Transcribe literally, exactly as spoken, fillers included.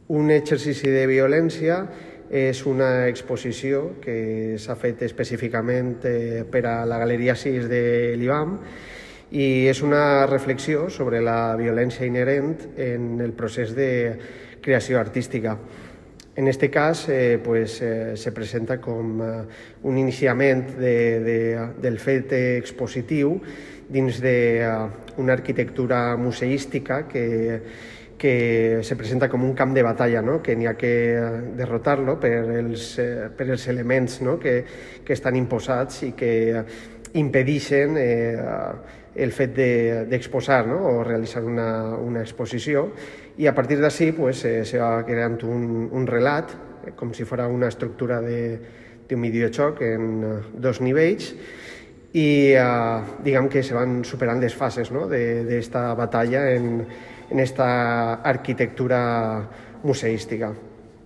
Un exercici de violència és una exposició que s'ha fet específicament per a la Galeria sis de l'I B A M i és una reflexió sobre la violència inherent en el procés de creació artística. En aquest cas, eh, pues, eh, se presenta com eh, un iniciament de, de, del fet expositiu dins d'una arquitectura museística que, que se presenta com un camp de batalla, no? Que n'hi ha que derrotar-lo per els, eh, per els elements, no? que, que estan imposats i que impedeixen eh, el fet d'exposar, de, no? O realitzar una, una exposició, i a partir d'ací pues, eh, se va creant un, un relat, eh, com si fos una estructura d'un videojoc en uh, dos nivells, i uh, diguem que se van superant les fases, no? d'esta batalla en, en esta arquitectura museística.